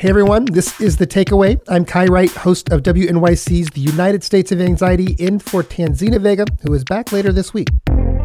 Hey everyone, this is The Takeaway. I'm Kai Wright, host of WNYC's The United States of Anxiety, in for Tanzina Vega, who is back later this week.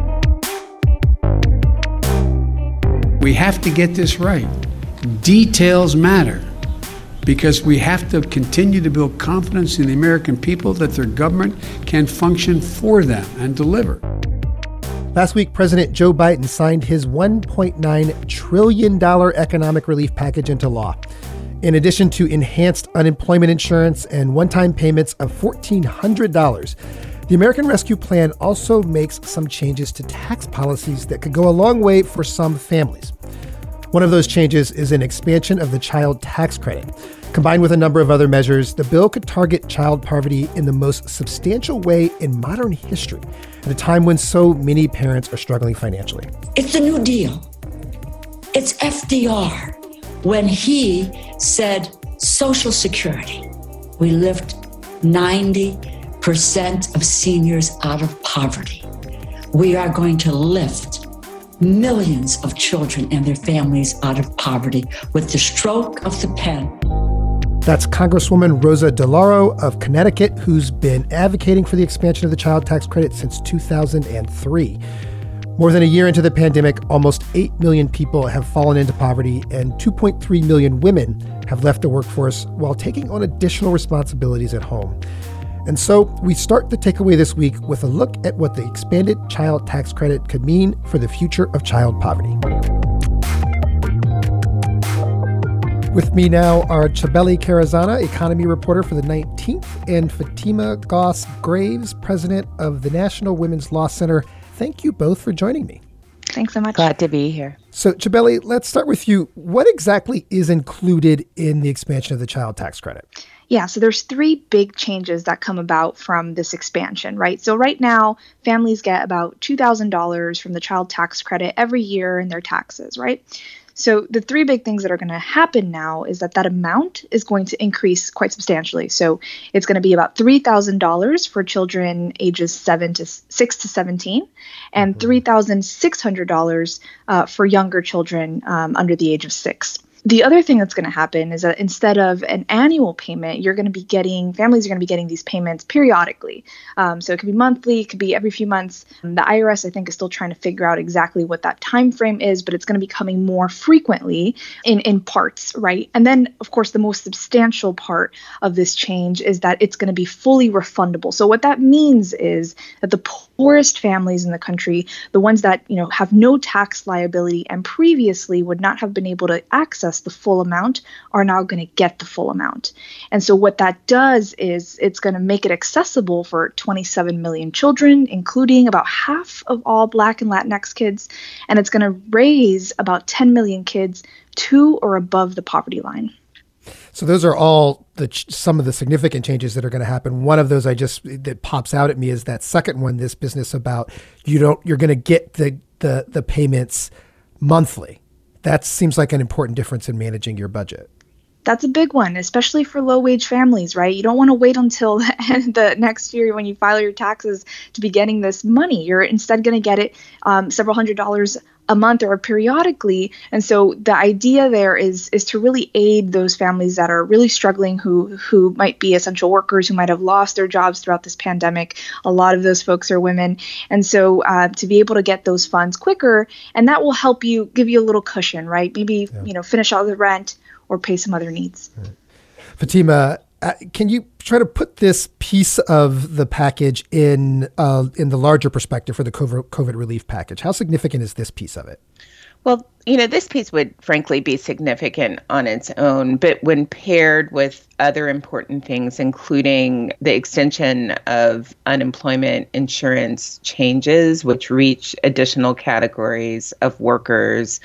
We have to get this right. Details matter because we have to continue to build confidence in the American people that their government can function for them and deliver. Last week, President Joe Biden signed his $1.9 trillion economic relief package into law. In addition to enhanced unemployment insurance and one-time payments of $1,400, the American Rescue Plan also makes some changes to tax policies that could go a long way for some families. One of those changes is an expansion of the child tax credit. Combined with a number of other measures, the bill could target child poverty in the most substantial way in modern history, at a time when so many parents are struggling financially. It's the New Deal. It's FDR. When he said Social Security, we lift 90% of seniors out of poverty. We are going to lift millions of children and their families out of poverty with the stroke of the pen. That's Congresswoman Rosa DeLauro of Connecticut, who's been advocating for the expansion of the child tax credit since 2003. More than a year into the pandemic, almost 8 million people have fallen into poverty and 2.3 million women have left the workforce while taking on additional responsibilities at home. And so we start the takeaway this week with a look at what the expanded child tax credit could mean for the future of child poverty. With me now are Chabeli Karazana, economy reporter for the 19th, and Fatima Goss-Graves, president of the National Women's Law Center. Thank you both for joining me. Thanks so much. Glad to be here. So, Chabeli, let's start with you. What exactly is included in the expansion of the child tax credit? Yeah, so there's three big changes that come about from this expansion, right? So right now, families get about $2,000 from the child tax credit every year in their taxes, right? So the three big things that are going to happen now is that amount is going to increase quite substantially. So it's going to be about $3,000 for children ages 6 to 17 and $3,600 for younger children under the age of 6. The other thing that's going to happen is that instead of an annual payment, families are going to be getting these payments periodically. So it could be monthly, it could be every few months. The IRS, I think, is still trying to figure out exactly what that time frame is, but it's going to be coming more frequently in parts, right? And then, of course, the most substantial part of this change is that it's going to be fully refundable. So what that means is that the poorest families in the country, the ones that have no tax liability and previously would not have been able to access the full amount, are now going to get the full amount. And so what that does is it's going to make it accessible for 27 million children, including about half of all Black and Latinx kids. And it's going to raise about 10 million kids to or above the poverty line. So those are all some of the significant changes that are going to happen. One of those that pops out at me is that second one, this business about you're going to get the payments monthly. That seems like an important difference in managing your budget. That's a big one, especially for low-wage families, right? You don't want to wait until the next year when you file your taxes to be getting this money. You're instead going to get it several $100s a month or periodically. And so the idea there is to really aid those families that are really struggling, who might be essential workers, who might have lost their jobs throughout this pandemic. A lot of those folks are women. And so to be able to get those funds quicker, and that will help give you a little cushion, right? Maybe, finish all the rent or pay some other needs. Right. Fatima, can you try to put this piece of the package in the larger perspective for the COVID relief package? How significant is this piece of it? Well, this piece would frankly be significant on its own, but when paired with other important things, including the extension of unemployment insurance changes, which reach additional categories of workers,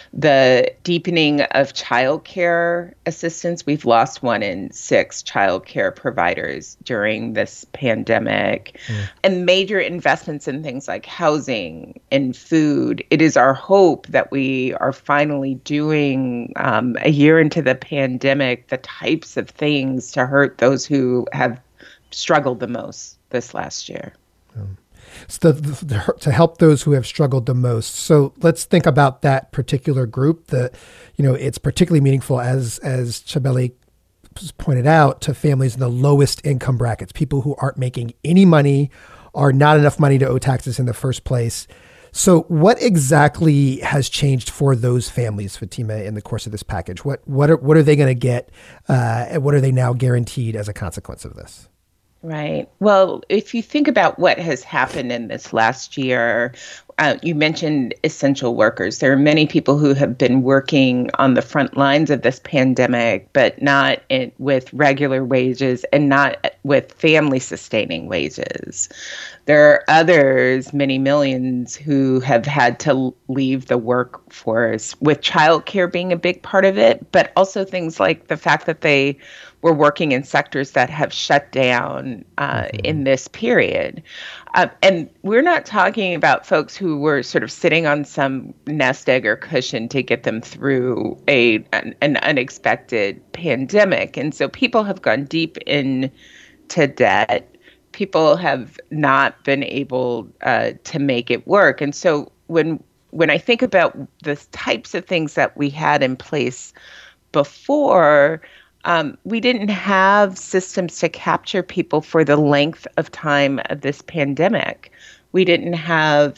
the deepening of childcare assistance. We've lost 1 in 6 childcare providers during this pandemic, and major investments in things like housing and food. It is our hope that we are finally doing, a year into the pandemic, the types of things to hurt those who have struggled the most this last year. to help those who have struggled the most. So let's think about that particular group. It's particularly meaningful, as Chabeli pointed out, to families in the lowest income brackets, people who aren't making any money, or not enough money to owe taxes in the first place. So what exactly has changed for those families, Fatima, in the course of this package? What are they going to get? And what are they now guaranteed as a consequence of this? Right. Well, if you think about what has happened in this last year, you mentioned essential workers. There are many people who have been working on the front lines of this pandemic, but not with regular wages and not with family-sustaining wages. There are others, many millions, who have had to leave the workforce, with childcare being a big part of it, but also things like the fact that they were working in sectors that have shut down in this period. And we're not talking about folks who were sort of sitting on some nest egg or cushion to get them through an unexpected pandemic. And so people have gone deep into debt. People have not been able to make it work. And so when I think about the types of things that we had in place before, we didn't have systems to capture people for the length of time of this pandemic. We didn't have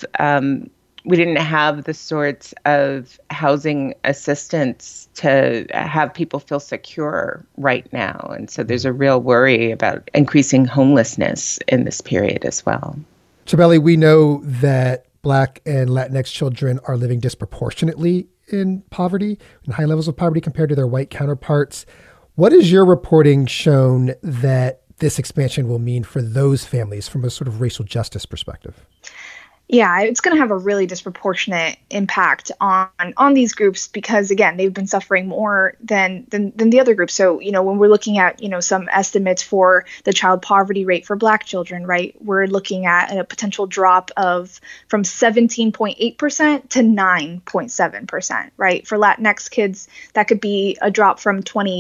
the sorts of housing assistance to have people feel secure right now. And so there's a real worry about increasing homelessness in this period as well. Chabeli, we know that Black and Latinx children are living disproportionately in poverty, in high levels of poverty compared to their white counterparts. What has your reporting shown that this expansion will mean for those families from a sort of racial justice perspective? Yeah, it's going to have a really disproportionate impact on these groups because, again, they've been suffering more than the other groups. So, when we're looking at, some estimates for the child poverty rate for Black children, right, we're looking at a potential drop from 17.8% to 9.7%, right? For Latinx kids, that could be a drop from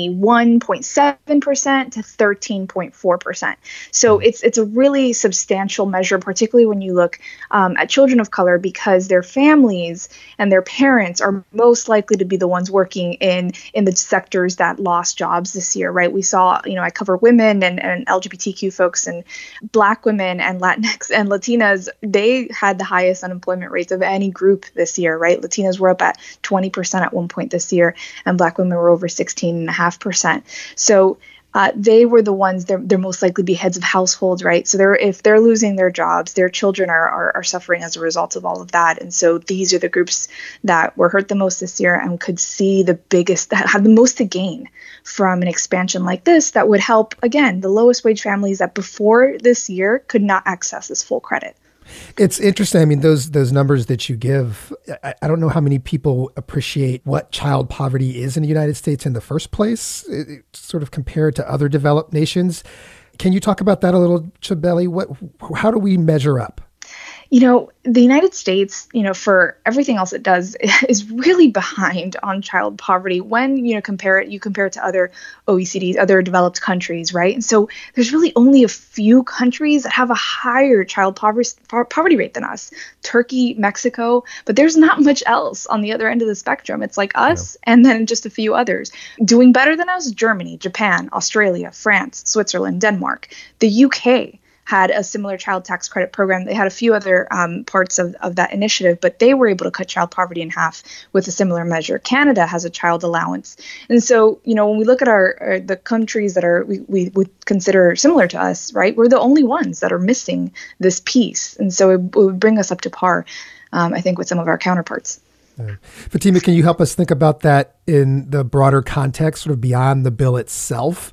21.7% to 13.4%. So it's a really substantial measure, particularly when you look at children of color, because their families and their parents are most likely to be the ones working in the sectors that lost jobs this year, right? We saw, I cover women and LGBTQ folks, and Black women and Latinx and Latinas, they had the highest unemployment rates of any group this year, right? Latinas were up at 20% at one point this year, and Black women were over 16.5%. So they were the ones, they're most likely be heads of households, right? So if they're losing their jobs, their children are suffering as a result of all of that. And so these are the groups that were hurt the most this year and could see that have the most to gain from an expansion like this that would help, again, the lowest wage families that before this year could not access this full credit. It's interesting. I mean, those numbers that you give, I don't know how many people appreciate what child poverty is in the United States in the first place, sort of compared to other developed nations. Can you talk about that a little, Chabeli? How do we measure up? The United States, for everything else it does, is really behind on child poverty when, you compare it to other OECDs, other developed countries, right? And so there's really only a few countries that have a higher child poverty rate than us. Turkey, Mexico, but there's not much else on the other end of the spectrum. It's like us and then just a few others. Doing better than us, Germany, Japan, Australia, France, Switzerland, Denmark, the UK had a similar child tax credit program. They had a few other parts of that initiative, but they were able to cut child poverty in half with a similar measure. Canada has a child allowance. And so, when we look at the countries that we would consider similar to us, right, we're the only ones that are missing this piece. And so it would bring us up to par, I think, with some of our counterparts. Fatima, can you help us think about that in the broader context, sort of beyond the bill itself?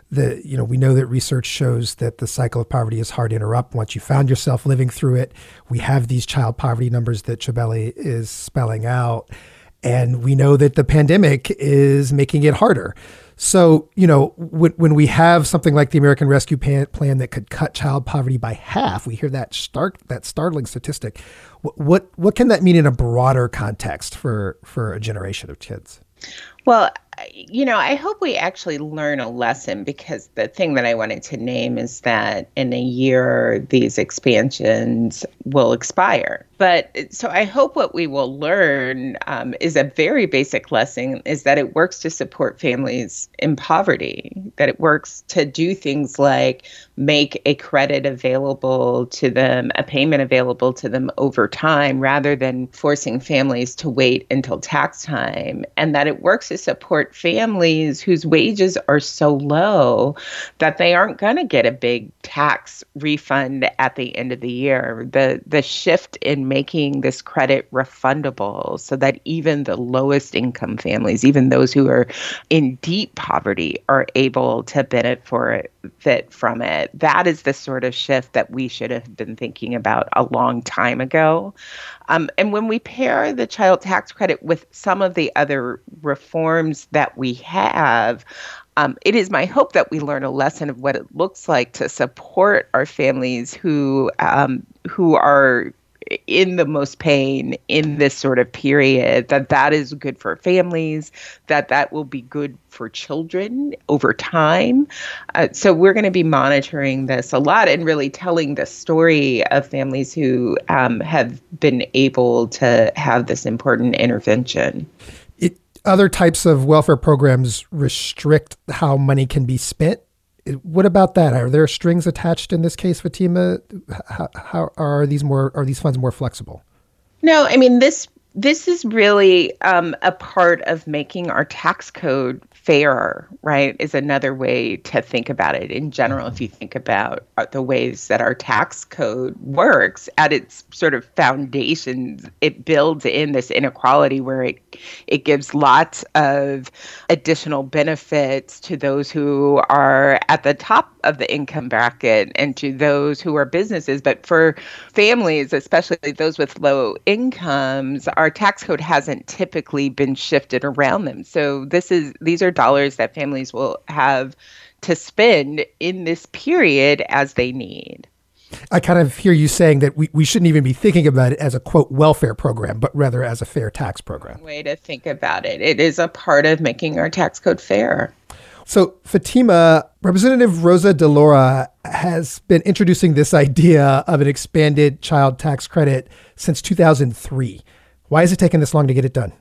We know that research shows that the cycle of poverty is hard to interrupt once you found yourself living through it. We have these child poverty numbers that Chabeli is spelling out, and we know that the pandemic is making it harder. So, when we have something like the American Rescue Plan that could cut child poverty by half, we hear that startling statistic. What can that mean in a broader context for a generation of kids? Well, I hope we actually learn a lesson, because the thing that I wanted to name is that in a year, these expansions will expire. But so I hope what we will learn is a very basic lesson, is that it works to support families in poverty, that it works to do things like make a credit available to them, a payment available to them over time, rather than forcing families to wait until tax time, and that it works to support families whose wages are so low that they aren't going to get a big tax refund at the end of the year. The shift in making this credit refundable so that even the lowest income families, even those who are in deep poverty, are able to benefit from it. That is the sort of shift that we should have been thinking about a long time ago. And when we pair the child tax credit with some of the other reforms that we have, it is my hope that we learn a lesson of what it looks like to support our families who are in the most pain in this sort of period, that is good for families, that will be good for children over time. So we're going to be monitoring this a lot and really telling the story of families who have been able to have this important intervention. Other types of welfare programs restrict how money can be spent. What about that? Are there strings attached in this case, Fatima? How are these funds more flexible? No, I mean, this is really a part of making our tax code fairer, right, is another way to think about it. In general, if you think about the ways that our tax code works, at its sort of foundations, it builds in this inequality where it gives lots of additional benefits to those who are at the top of the income bracket and to those who are businesses. But for families, especially those with low incomes, our tax code hasn't typically been shifted around them. So these are dollars that families will have to spend in this period as they need. I kind of hear you saying that we shouldn't even be thinking about it as a, quote, welfare program, but rather as a fair tax program. Way to think about it. It is a part of making our tax code fair. So, Fatima, Representative Rosa DeLauro has been introducing this idea of an expanded child tax credit since 2003. Why has it taken this long to get it done?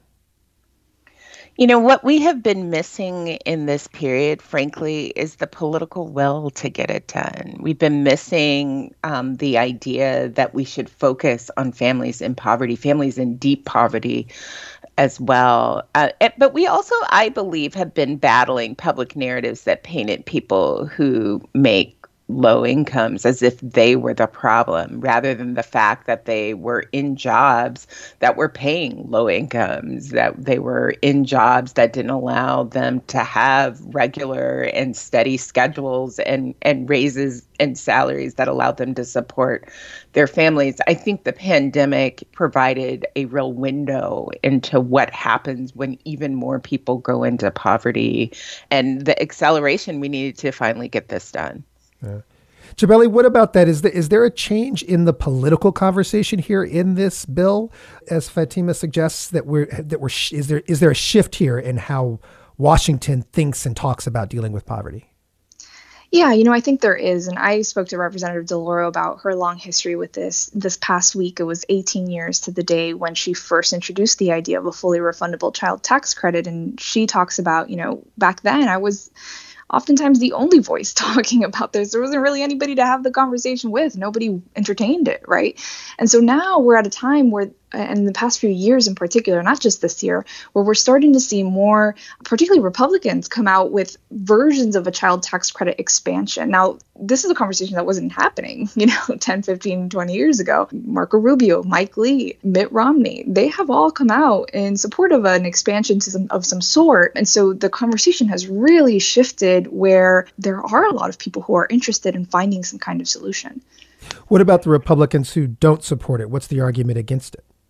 What we have been missing in this period, frankly, is the political will to get it done. We've been missing the idea that we should focus on families in poverty, families in deep poverty as well. But we also, I believe, have been battling public narratives that painted people who make low incomes as if they were the problem, rather than the fact that they were in jobs that were paying low incomes, that they were in jobs that didn't allow them to have regular and steady schedules and raises and salaries that allowed them to support their families. I think the pandemic provided a real window into what happens when even more people go into poverty, and the acceleration we needed to finally get this done. Jabeli, what about that? Is there a change in the political conversation here in this bill, as Fatima suggests, is there a shift here in how Washington thinks and talks about dealing with poverty? Yeah, I think there is. And I spoke to Representative DeLauro about her long history with this past week. It was 18 years to the day when she first introduced the idea of a fully refundable child tax credit. And she talks about, back then I was oftentimes the only voice talking about this. There wasn't really anybody to have the conversation with. Nobody entertained it, right? And so now we're at a time where, in the past few years in particular, not just this year, where we're starting to see more, particularly Republicans, come out with versions of a child tax credit expansion. Now, this is a conversation that wasn't happening, 10, 15, 20 years ago. Marco Rubio, Mike Lee, Mitt Romney, they have all come out in support of an expansion of some sort. And so the conversation has really shifted where there are a lot of people who are interested in finding some kind of solution. What about the Republicans who don't support it? What's the argument against it?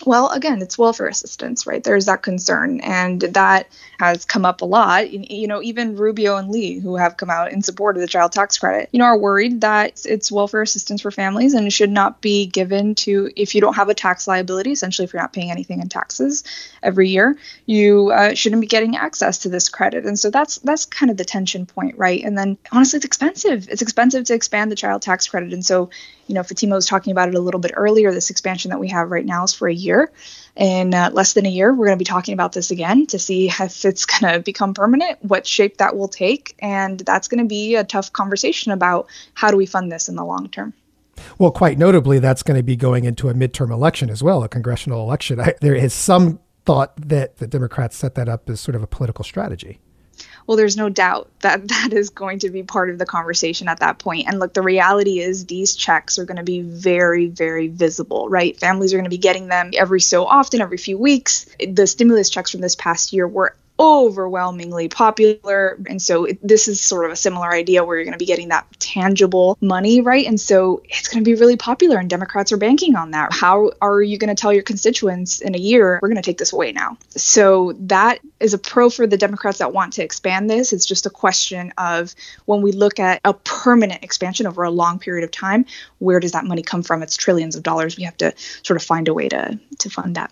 Well, again, it's welfare assistance, right? There's that concern, and that has come up a lot. Even Rubio and Lee, who have come out in support of the child tax credit, are worried that it's welfare assistance for families and it should not be given to, if you don't have a tax liability, essentially if you're not paying anything in taxes every year, you shouldn't be getting access to this credit. And so that's kind of the tension point, right? And then honestly, it's expensive. It's expensive to expand the child tax credit. And so, Fatima was talking about it a little bit earlier. This expansion that we have right now is for a year. In less than a year, we're going to be talking about this again to see if it's going to become permanent, what shape that will take. And that's going to be a tough conversation about how do we fund this in the long term. Well, quite notably, that's going to be going into a midterm election as well, a congressional election. There is some thought that the Democrats set that up as sort of a political strategy. Well, there's no doubt that that is going to be part of the conversation at that point. And look, the reality is these checks are going to be very, very visible, right? Families are going to be getting them every so often, every few weeks. The stimulus checks from this past year were overwhelmingly popular. And so this is sort of a similar idea where you're going to be getting that tangible money, right? And so it's going to be really popular, and Democrats are banking on that. How are you going to tell your constituents in a year, we're going to take this away now? So that is a pro for the Democrats that want to expand this. It's just a question of, when we look at a permanent expansion over a long period of time, where does that money come from? It's trillions of dollars. We have to sort of find a way to fund that.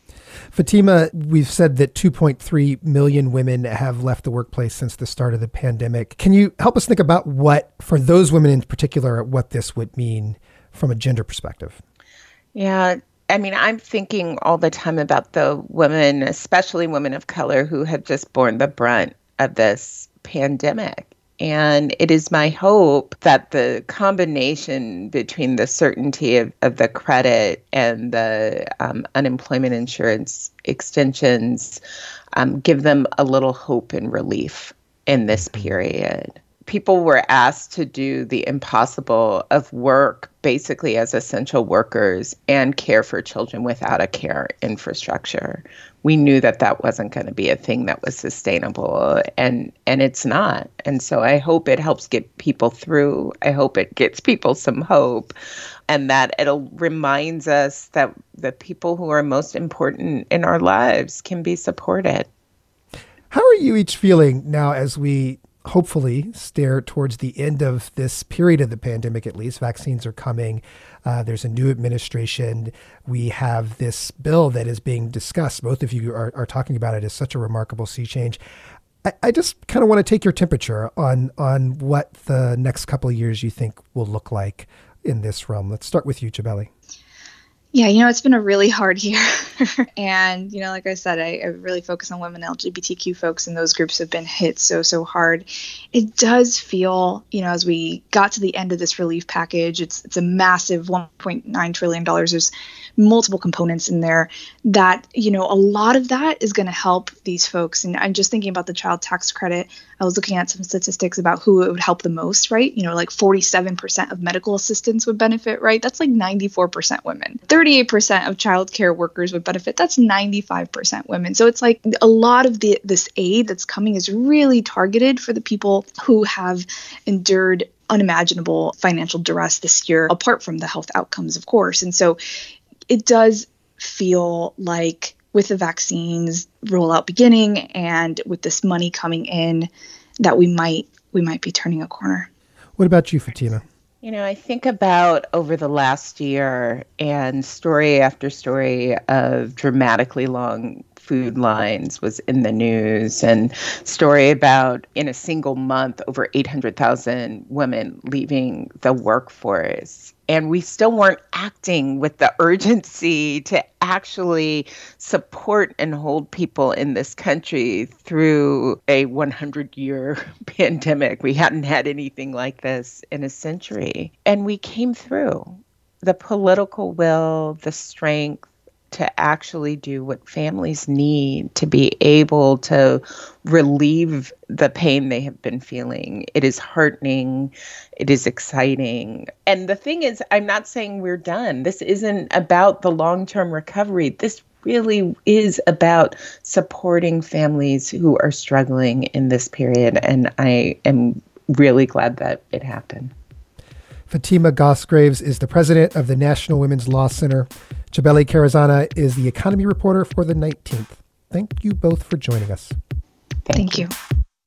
Fatima, we've said that 2.3 million women have left the workplace since the start of the pandemic. Can you help us think about what, for those women in particular, what this would mean from a gender perspective? Yeah. I'm thinking all the time about the women, especially women of color, who have just borne the brunt of this pandemic. And it is my hope that the combination between the certainty of the credit and the unemployment insurance extensions give them a little hope and relief in this period. People were asked to do the impossible of work basically as essential workers and care for children without a care infrastructure. We knew that that wasn't going to be a thing that was sustainable, and it's not. And so I hope it helps get people through. I hope it gets people some hope, and that it reminds us that the people who are most important in our lives can be supported. How are you each feeling now as we hopefully stare towards the end of this period of the pandemic? At least vaccines are coming. There's a new administration. We have this bill that is being discussed. Both of you are talking about it as such a remarkable sea change. I just kind of want to take your temperature on what the next couple of years you think will look like in this realm. Let's start with you, Cibele. Yeah, it's been a really hard year. And, like I said, I really focus on women, LGBTQ folks, and those groups have been hit so hard. It does feel, as we got to the end of this relief package, it's a massive $1.9 trillion. There's multiple components in there that, a lot of that is going to help these folks. And I'm just thinking about the child tax credit. I was looking at some statistics about who it would help the most, right? Like 47% of medical assistants would benefit, right? That's like 94% women. 38% of childcare workers would benefit. That's 95% women. So it's like a lot of this aid that's coming is really targeted for the people who have endured unimaginable financial duress this year, apart from the health outcomes, of course. And so it does feel like with the vaccines rollout beginning and with this money coming in, that we might be turning a corner. What about you, Fatima? I think about over the last year and story after story of dramatically long food lines was in the news, and story about in a single month over 800,000 women leaving the workforce. And we still weren't acting with the urgency to actually support and hold people in this country through a 100-year pandemic. We hadn't had anything like this in a century. And we came through. The political will, the strength to actually do what families need to be able to relieve the pain they have been feeling. It is heartening. It is exciting. And the thing is, I'm not saying we're done. This isn't about the long-term recovery. This really is about supporting families who are struggling in this period. And I am really glad that it happened. Fatima Gosgraves is the president of the National Women's Law Center. Cibele Carazana is the economy reporter for the 19th. Thank you both for joining us. Thank you.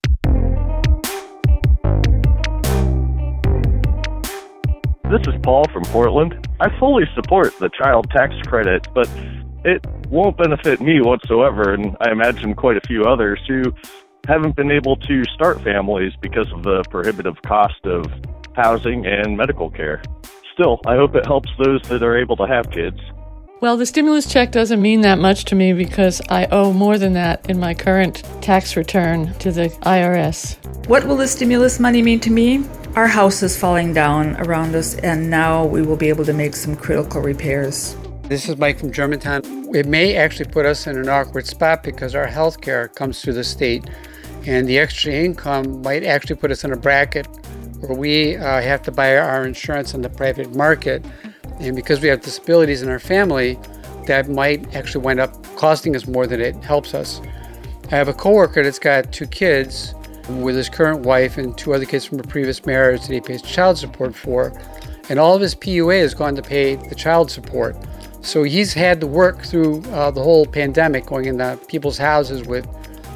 This is Paul from Portland. I fully support the child tax credit, but it won't benefit me whatsoever, and I imagine quite a few others who haven't been able to start families because of the prohibitive cost of housing and medical care. Still, I hope it helps those that are able to have kids. Well, the stimulus check doesn't mean that much to me because I owe more than that in my current tax return to the IRS. What will the stimulus money mean to me? Our house is falling down around us, and now we will be able to make some critical repairs. This is Mike from Germantown. It may actually put us in an awkward spot because our health care comes through the state, and the extra income might actually put us in a bracket where we have to buy our insurance on the private market. And because we have disabilities in our family, that might actually wind up costing us more than it helps us. I have a coworker that's got 2 kids with his current wife and 2 other kids from a previous marriage that he pays child support for. And all of his PUA has gone to pay the child support. So he's had to work through the whole pandemic, going into people's houses with,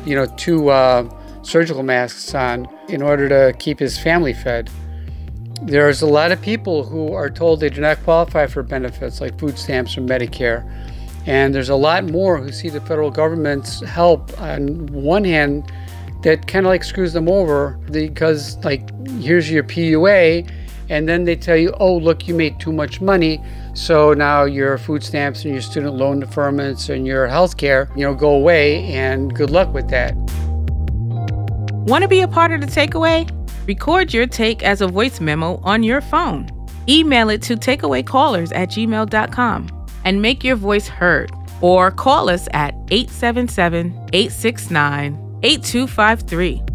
2 surgical masks on in order to keep his family fed. There's a lot of people who are told they do not qualify for benefits like food stamps or Medicare. And there's a lot more who see the federal government's help on one hand that kind of like screws them over because here's your PUA, and then they tell you, oh, look, you made too much money, so now your food stamps and your student loan deferments and your health care, go away, and good luck with that. Want to be a part of the takeaway? Record your take as a voice memo on your phone. Email it to takeawaycallers@gmail.com and make your voice heard. Or call us at 877-869-8253.